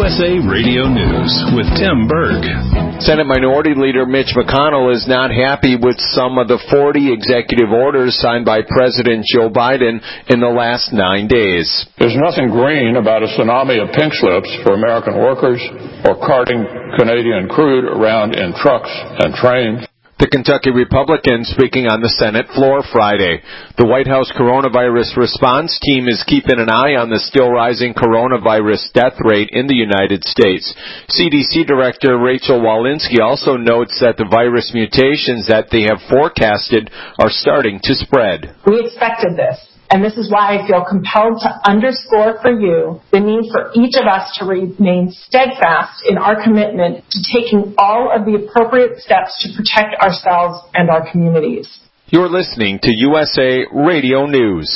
USA Radio News with Tim Berg. Senate Minority Leader Mitch McConnell is not happy with some of the 40 executive orders signed by President Joe Biden in the last 9 days. There's nothing green about a tsunami of pink slips for American workers or carting Canadian crude around in trucks and trains. The Kentucky Republican speaking on the Senate floor Friday. The White House coronavirus response team is keeping an eye on the still rising coronavirus death rate in the United States. CDC Director Rachel Walensky also notes that the virus mutations that they have forecasted are starting to spread. We expected this. And this is why I feel compelled to underscore for you the need for each of us to remain steadfast in our commitment to taking all of the appropriate steps to protect ourselves and our communities. You're listening to USA Radio News.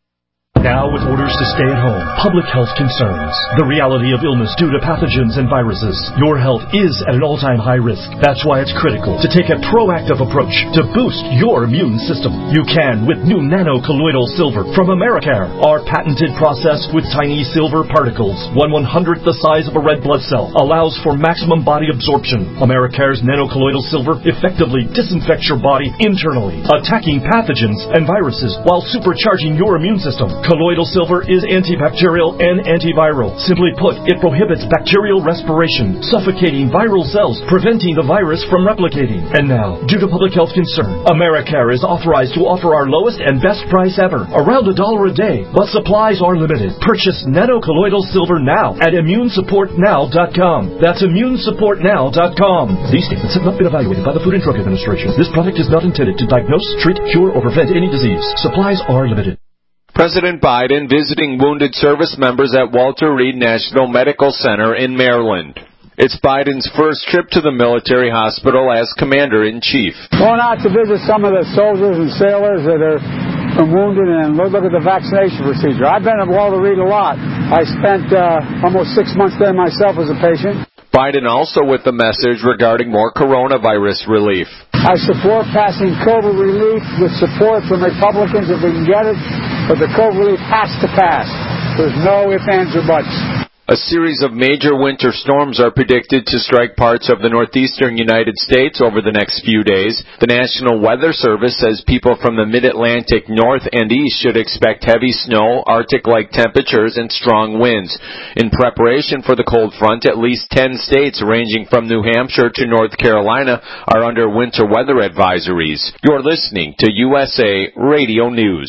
Now with orders to stay at home, public health concerns, the reality of illness due to pathogens and viruses. Your health is at an all-time high risk. That's why it's critical to take a proactive approach to boost your immune system. You can with new nano-colloidal silver from Americare. Our patented process with tiny silver particles, 1/100th the size of a red blood cell, allows for maximum body absorption. Americare's nano-colloidal silver effectively disinfects your body internally, attacking pathogens and viruses while supercharging your immune system. Colloidal silver is antibacterial and antiviral. Simply put, it prohibits bacterial respiration, suffocating viral cells, preventing the virus from replicating. And now, due to public health concern, Americare is authorized to offer our lowest and best price ever, around $1 a day, but supplies are limited. Purchase nano-colloidal silver now at ImmuneSupportNow.com. That's ImmuneSupportNow.com. These statements have not been evaluated by the Food and Drug Administration. This product is not intended to diagnose, treat, cure, or prevent any disease. Supplies are limited. President Biden visiting wounded service members at Walter Reed National Medical Center in Maryland. It's Biden's first trip to the military hospital as Commander-in-Chief. Going out to visit some of the soldiers and sailors that are wounded and look at the vaccination procedure. I've been at Walter Reed a lot. I spent almost 6 months there myself as a patient. Biden also with the message regarding more coronavirus relief. I support passing COVID relief with support from Republicans if we can get it, but the COVID relief has to pass. There's no ifs, ands, or buts. A series of major winter storms are predicted to strike parts of the northeastern United States over the next few days. The National Weather Service says people from the mid-Atlantic north and east should expect heavy snow, Arctic-like temperatures, and strong winds. In preparation for the cold front, at least 10 states ranging from New Hampshire to North Carolina are under winter weather advisories. You're listening to USA Radio News.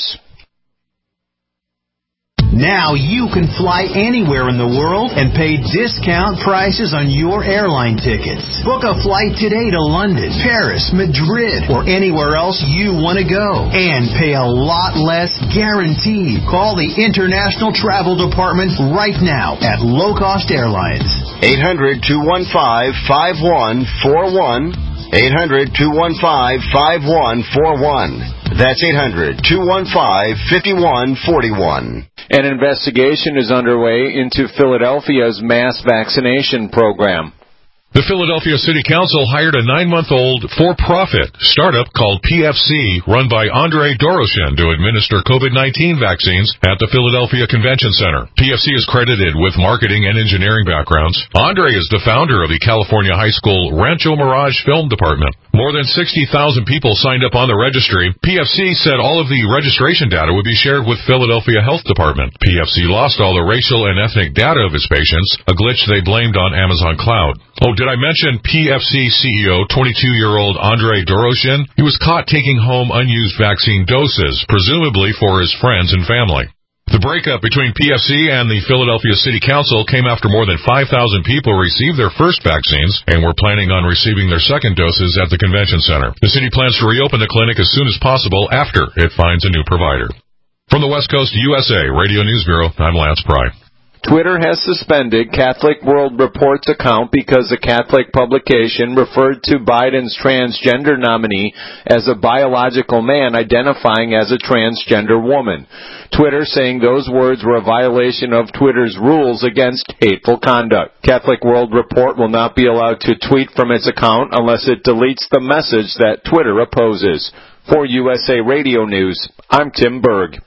Now you can fly anywhere in the world and pay discount prices on your airline tickets. Book a flight today to London, Paris, Madrid, or anywhere else you want to go. And pay a lot less guaranteed. Call the International Travel Department right now at Low Cost Airlines. 800-215-5141. 800-215-5141. That's 800-215-5141. An investigation is underway into Philadelphia's mass vaccination program. The Philadelphia City Council hired a 9-month-old for-profit startup called PFC, run by Andre Doroshin, to administer COVID-19 vaccines at the Philadelphia Convention Center. PFC is credited with marketing and engineering backgrounds. Andre is the founder of the California High School Rancho Mirage Film Department. More than 60,000 people signed up on the registry. PFC said all of the registration data would be shared with Philadelphia Health Department. PFC lost all the racial and ethnic data of its patients, a glitch they blamed on Amazon Cloud. Oh, did I mention PFC CEO, 22-year-old Andre Doroshin? He was caught taking home unused vaccine doses, presumably for his friends and family. The breakup between PFC and the Philadelphia City Council came after more than 5,000 people received their first vaccines and were planning on receiving their second doses at the convention center. The city plans to reopen the clinic as soon as possible after it finds a new provider. From the West Coast USA Radio News Bureau, I'm Lance Pry. Twitter has suspended Catholic World Report's account because the Catholic publication referred to Biden's transgender nominee as a biological man identifying as a transgender woman. Twitter saying those words were a violation of Twitter's rules against hateful conduct. Catholic World Report will not be allowed to tweet from its account unless it deletes the message that Twitter opposes. For USA Radio News, I'm Tim Berg.